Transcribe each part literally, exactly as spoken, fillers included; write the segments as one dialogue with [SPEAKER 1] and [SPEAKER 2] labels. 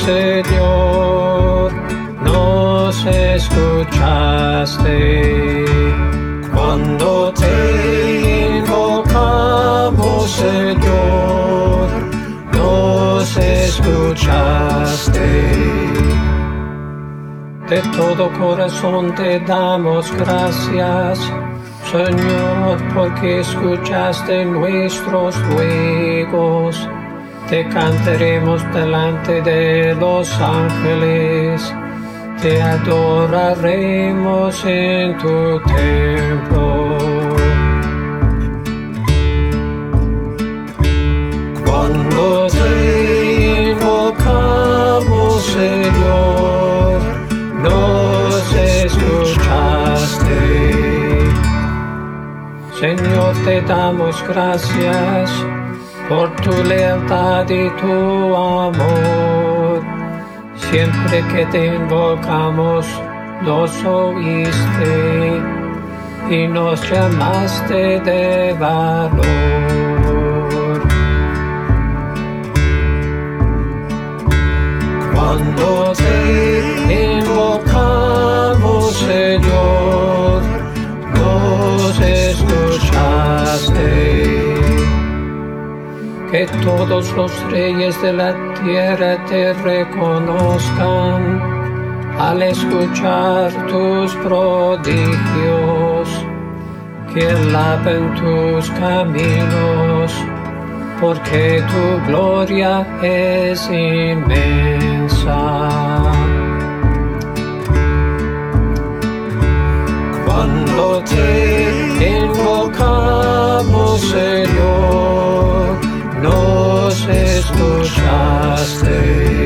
[SPEAKER 1] Señor, nos escuchaste. Cuando te invocamos, Señor, nos escuchaste. De todo corazón te damos gracias, Señor, porque escuchaste nuestros ruegos. Te cantaremos delante de los ángeles, te adoraremos en tu templo. Cuando te invocamos, Señor, nos escuchaste. Señor, te damos gracias por tu lealtad y tu amor. Siempre que te invocamos, nos oíste y nos llamaste de valor. Cuando te invocamos, Señor, nos escuchaste. Que todos los reyes de la tierra te reconozcan al escuchar tus prodigios, que alaben tus caminos, porque tu gloria es inmensa. Cuando te invocamos, Señor, nos escuchaste.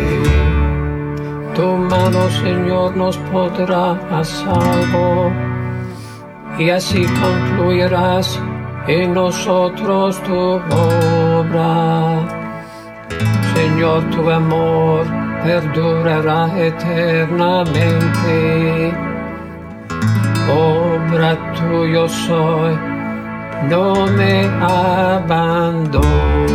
[SPEAKER 1] Tu mano, Señor, nos pondrá a salvo, y así concluirás en nosotros tu obra. Señor, tu amor perdurará eternamente. Obra tuya soy, no me abandones.